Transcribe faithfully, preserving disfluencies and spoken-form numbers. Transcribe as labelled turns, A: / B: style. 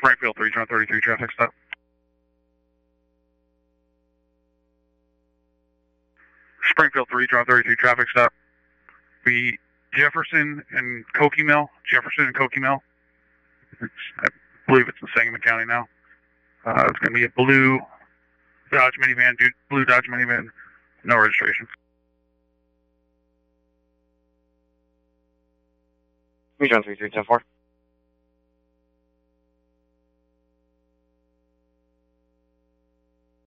A: Springfield three, John thirty-three, traffic stop. Springfield three, John thirty-three, traffic stop. Be Jefferson and Cokie Mill. Jefferson and Cokie Mill. It's, I believe it's in Sangamon County now. Uh, it's going to be a blue Dodge minivan, dude, blue Dodge minivan, no registration.
B: John three three ten four.